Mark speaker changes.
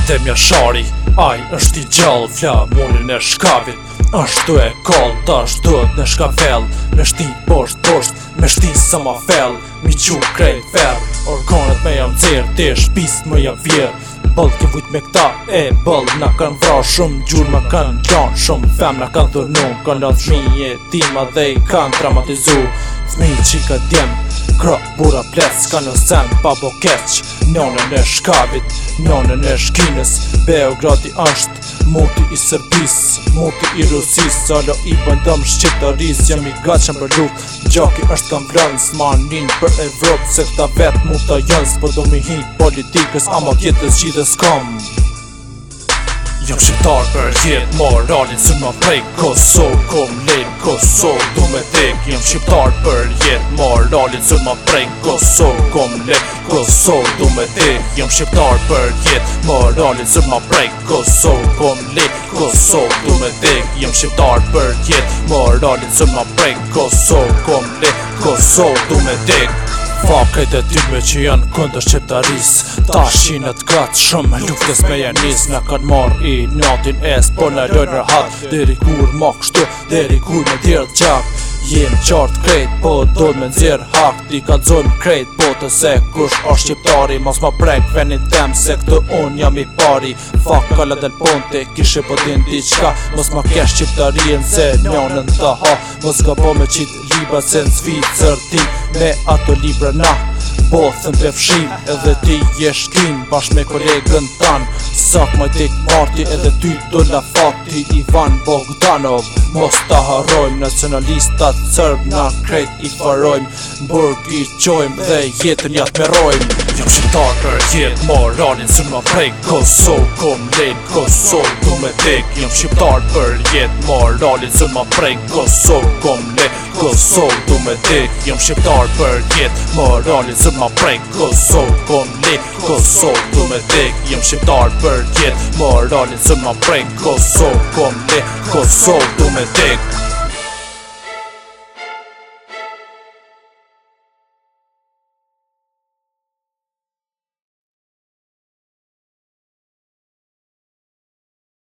Speaker 1: Artemja Shari, aj është I gjallë, flamurin e shkavit Ashtu e kallë, tash duhet në shkafell Me shti posht, me shti sa ma fell Mi qu krejt ferr, organet me jam cerë Te shpis më jam vjerë Bëll ke vujt me këta, bëll na kanë vra shumë Gjur ma kanë gjanë shumë, fem na kanë dhurnu Kanë latë fmije tima dhe I kanë traumatizu Fmi qika djem, kra bura plec Ska në sen pa bo keq Njonën e shkavit, njonën e shkinës Beogradi është moti I Sërbis, moti I Rusis Salo I bëndëm shqiptaris, jam I gaqen për lut Gjaki është kam vranë, s'ma nin për Evropë Se këta vet mu ta janë, s'po do mi hin politikës Ama kjetës gjithës kam Jam shqiptar për jetë moralin Së ma prej Kosovë, kom lejnë Kosovë Du me tek, jam shqiptar për jetë moralin Së ma prej Kosovë, kom lejnë Kosovë Du me tek, jam shqiptar për jetë moralin Së ma prej Kosovë, kom lejnë Kosovë Du me tek, jam shqiptar për jetë moralin Së ma prej Kosovë, kom lejnë Kosovë Du me tek Fakajt e tyme që janë këndër shqiptaris Ta shinët kratë shumë luftës me janis Në kanë marrë I natin es Po në lojnë rëhat Deri kur ma kështu Deri kur me djerë gjak Jem qartë krejt Po do me nëzirë hak Ti ka dzojmë krejt Po të se kush është shqiptari Mos ma prek venin tem Se këtë unë jam I pari Fakala del ponte Kishe po din diqka Mos ma kesh shqiptarien Se njonën të ha Mos ka po me qitë libra Se në Zvicër ti Me ato libra na Bothën të fshim Edhe ti jeshtin Bashk me kolegën tan Sak ma dik marti Edhe ty do la fakti Ivan Bogdanov Mos ta harrojmë Nacionalistat sërb Na krejt I farojmë Burg I qojmë Dhe jetën jatë merojmë Jam shqiptar për jetë moralin Së ma prej Kosovë Kom lejnë Kosovë Du me tek Jam shqiptar për jetë moralin Së ma prej Kosovë Kom lejnë Kosovë Du me tek Jam shqiptar për jetë moralin Së ma prej Kosovë Kom lejnë Kosovë Du me tek Jam shqiptar për jetë moralin Së ma prej Kosovë Kom lejnë Kosovë Du me tek